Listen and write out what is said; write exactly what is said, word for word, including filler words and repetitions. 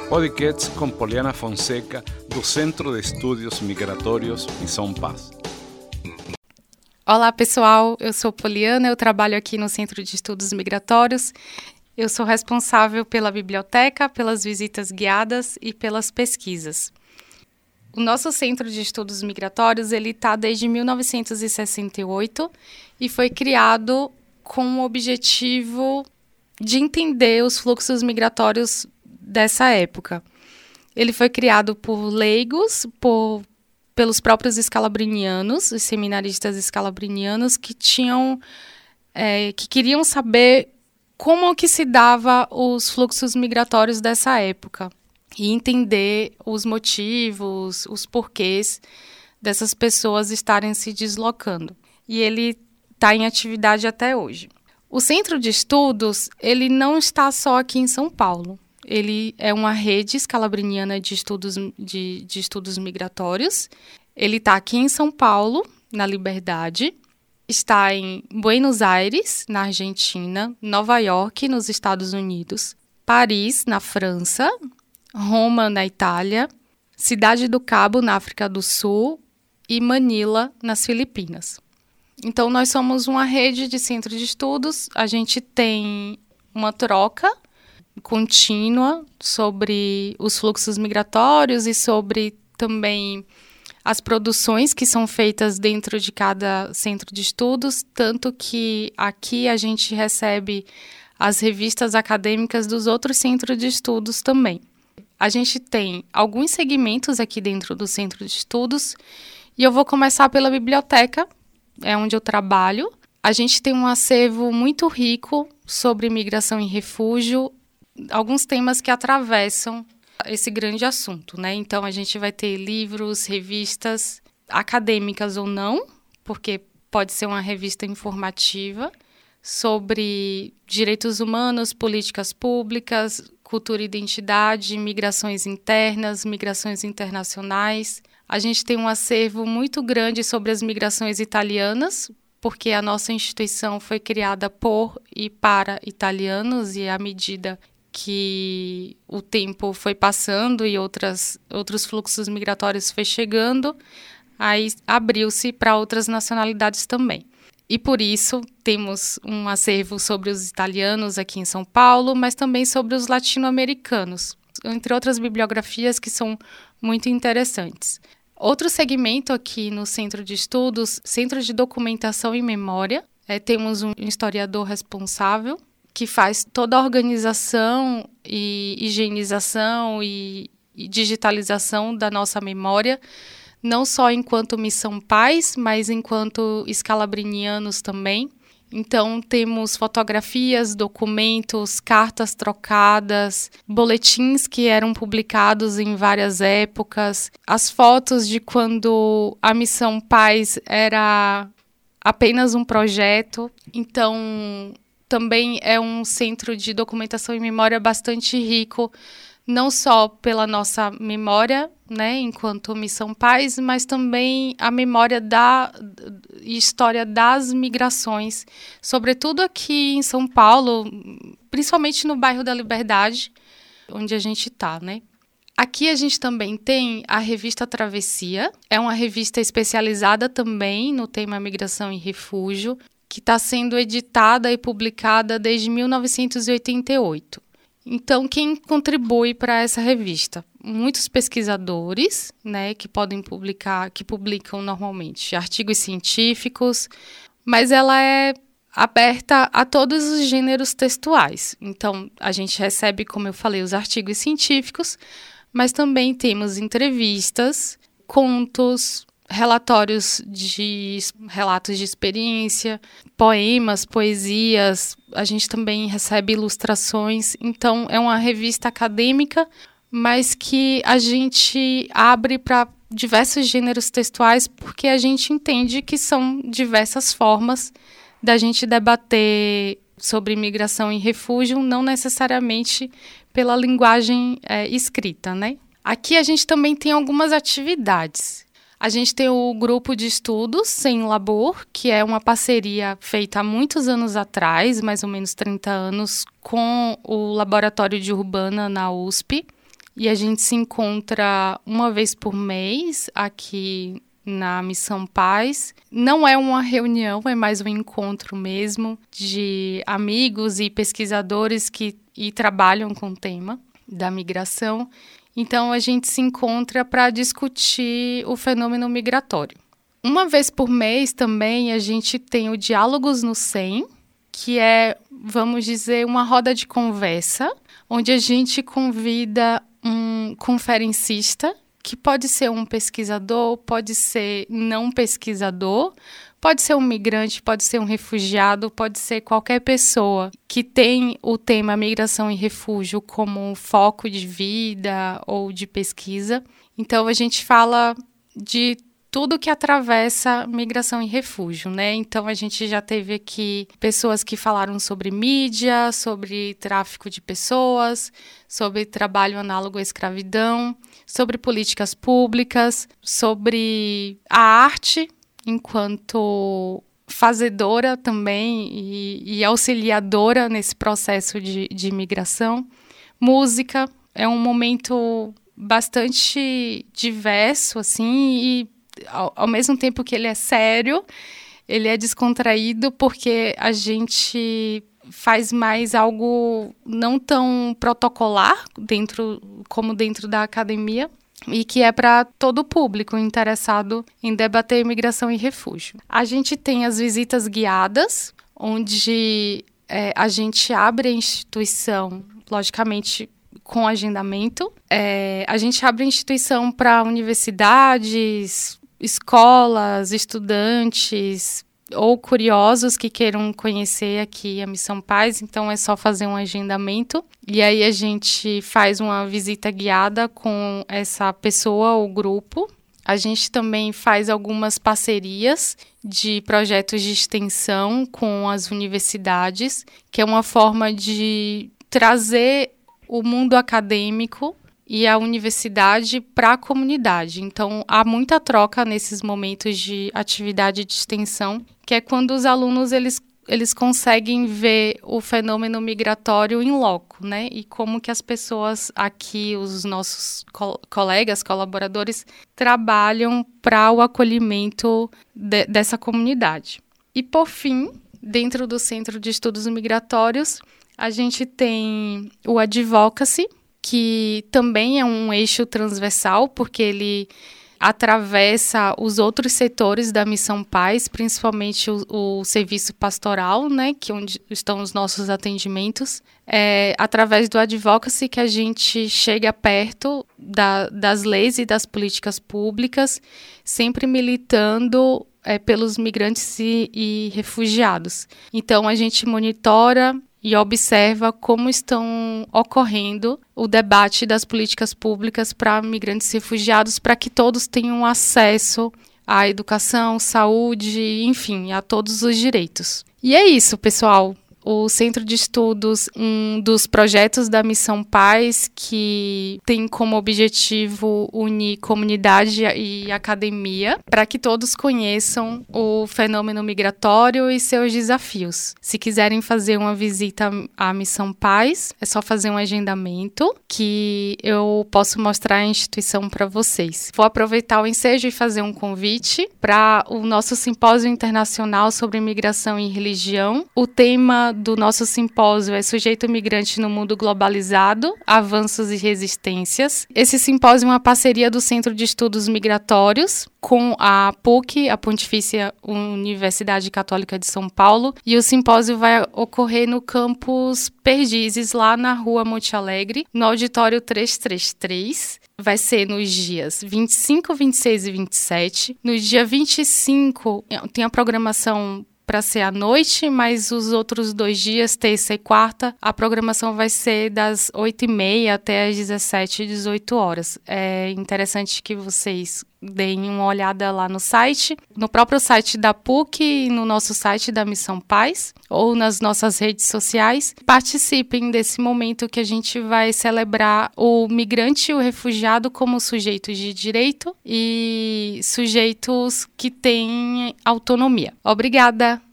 Podcast com Poliana Fonseca, do Centro de Estudos Migratórios Missão Paz. Olá pessoal, eu sou Poliana, eu trabalho aqui no Centro de Estudos Migratórios. Eu sou responsável pela biblioteca, pelas visitas guiadas e pelas pesquisas. O nosso Centro de Estudos Migratórios ele está desde mil novecentos e sessenta e oito e foi criado com o objetivo de entender os fluxos migratórios dessa época. Ele foi criado por leigos, por, pelos próprios escalabrinianos, os seminaristas escalabrinianos que tinham, é, que queriam saber como que se dava os fluxos migratórios dessa época e entender os motivos, os porquês dessas pessoas estarem se deslocando. E ele está em atividade até hoje. O Centro de Estudos, ele não está só aqui em São Paulo. Ele é uma rede escalabriniana de estudos, de, de estudos migratórios. Ele está aqui em São Paulo, na Liberdade. Está em Buenos Aires, na Argentina, Nova York, nos Estados Unidos, Paris, na França, Roma, na Itália, Cidade do Cabo, na África do Sul e Manila, nas Filipinas. Então, nós somos uma rede de centros de estudos. A gente tem uma troca contínua sobre os fluxos migratórios e sobre também as produções que são feitas dentro de cada centro de estudos, tanto que aqui a gente recebe as revistas acadêmicas dos outros centros de estudos também. A gente tem alguns segmentos aqui dentro do centro de estudos e eu vou começar pela biblioteca, é onde eu trabalho. A gente tem um acervo muito rico sobre migração e refúgio, alguns temas que atravessam esse grande assunto, né? Então, a gente vai ter livros, revistas acadêmicas ou não, porque pode ser uma revista informativa sobre direitos humanos, políticas públicas, cultura e identidade, migrações internas, migrações internacionais. A gente tem um acervo muito grande sobre as migrações italianas, porque a nossa instituição foi criada por e para italianos e à medida que o tempo foi passando e outras, outros fluxos migratórios foi chegando, aí abriu-se para outras nacionalidades também. E por isso temos um acervo sobre os italianos aqui em São Paulo, mas também sobre os latino-americanos, entre outras bibliografias que são muito interessantes. Outro segmento aqui no Centro de Estudos, Centro de Documentação e Memória, é, temos um historiador responsável, que faz toda a organização e higienização e, e digitalização da nossa memória, não só enquanto Missão Paz, mas enquanto escalabrinianos também. Então, temos fotografias, documentos, cartas trocadas, boletins que eram publicados em várias épocas, as fotos de quando a Missão Paz era apenas um projeto. Então, também é um centro de documentação e memória bastante rico, não só pela nossa memória, né, enquanto Missão Paz, mas também a memória da e história das migrações, sobretudo aqui em São Paulo, principalmente no bairro da Liberdade, onde a gente está, né? Aqui a gente também tem a revista Travessia, é uma revista especializada também no tema migração e refúgio, que está sendo editada e publicada desde mil novecentos e oitenta e oito. Então, quem contribui para essa revista? Muitos pesquisadores, né, que podem publicar, que publicam normalmente artigos científicos, mas ela é aberta a todos os gêneros textuais. Então, a gente recebe, como eu falei, os artigos científicos, mas também temos entrevistas, contos, relatórios de relatos de experiência, poemas, poesias, a gente também recebe ilustrações. Então, é uma revista acadêmica, mas que a gente abre para diversos gêneros textuais, porque a gente entende que são diversas formas da gente debater sobre migração e refúgio, não necessariamente pela linguagem é, escrita, né? Aqui a gente também tem algumas atividades. A gente tem o grupo de estudos Sem Labor, que é uma parceria feita há muitos anos atrás, mais ou menos trinta anos, com o Laboratório de Urbana na U S P. e a gente se encontra uma vez por mês aqui na Missão Paz. Não é uma reunião, é mais um encontro mesmo de amigos e pesquisadores que e trabalham com o tema da migração. Então, a gente se encontra para discutir o fenômeno migratório. Uma vez por mês também a gente tem o Diálogos no C E M, que é, vamos dizer, uma roda de conversa, onde a gente convida um conferencista, que pode ser um pesquisador, pode ser não pesquisador, pode ser um migrante, pode ser um refugiado, pode ser qualquer pessoa que tem o tema migração e refúgio como foco de vida ou de pesquisa. Então, a gente fala de tudo que atravessa migração e refúgio, né? Então, a gente já teve aqui pessoas que falaram sobre mídia, sobre tráfico de pessoas, sobre trabalho análogo à escravidão, sobre políticas públicas, sobre a arte enquanto fazedora também e, e auxiliadora nesse processo de, de migração. Música é um momento bastante diverso, assim, e Ao, ao mesmo tempo que ele é sério, ele é descontraído porque a gente faz mais algo não tão protocolar dentro, como dentro da academia e que é para todo o público interessado em debater imigração e refúgio. A gente tem as visitas guiadas, onde é, a gente abre a instituição, logicamente, com agendamento. É, a gente abre a instituição para universidades, escolas, estudantes ou curiosos que queiram conhecer aqui a Missão Paz, então é só fazer um agendamento e aí a gente faz uma visita guiada com essa pessoa ou grupo. A gente também faz algumas parcerias de projetos de extensão com as universidades, que é uma forma de trazer o mundo acadêmico e a universidade para a comunidade. Então, há muita troca nesses momentos de atividade de extensão, que é quando os alunos eles, eles conseguem ver o fenômeno migratório in loco, né? E como que as pessoas aqui, os nossos co- colegas, colaboradores, trabalham para o acolhimento de, dessa comunidade. E, por fim, dentro do Centro de Estudos Migratórios, a gente tem o Advocacy, que também é um eixo transversal, porque ele atravessa os outros setores da Missão Paz, principalmente o, o serviço pastoral, né, que é onde estão os nossos atendimentos. É através do advocacy que a gente chega perto da, das leis e das políticas públicas, sempre militando é, pelos migrantes e, e refugiados. Então, a gente monitora e observa como estão ocorrendo o debate das políticas públicas para migrantes e refugiados, para que todos tenham acesso à educação, saúde, enfim, a todos os direitos. E é isso, pessoal. O Centro de Estudos, um dos projetos da Missão Paz, que tem como objetivo unir comunidade e academia para que todos conheçam o fenômeno migratório e seus desafios. Se quiserem fazer uma visita à Missão Paz, é só fazer um agendamento que eu posso mostrar a instituição para vocês. Vou aproveitar o ensejo e fazer um convite para o nosso simpósio internacional sobre imigração e religião. O tema do nosso simpósio é Sujeito Migrante no Mundo Globalizado, Avanços e Resistências. Esse simpósio é uma parceria do Centro de Estudos Migratórios com a P U C, a Pontifícia Universidade Católica de São Paulo, e o simpósio vai ocorrer no campus Perdizes, lá na Rua Monte Alegre, no auditório trezentos e trinta e três. Vai ser nos dias vinte e cinco, vinte e seis e vinte e sete. No dia vinte e cinco, tem a programação para ser à noite, mas os outros dois dias, terça e quarta, a programação vai ser das oito e meia até as dezessete e dezoito horas. É interessante que vocês deem uma olhada lá no site, no próprio site da P U C e no nosso site da Missão Paz, ou nas nossas redes sociais. Participem desse momento que a gente vai celebrar o migrante e o refugiado como sujeitos de direito e sujeitos que têm autonomia. Obrigada!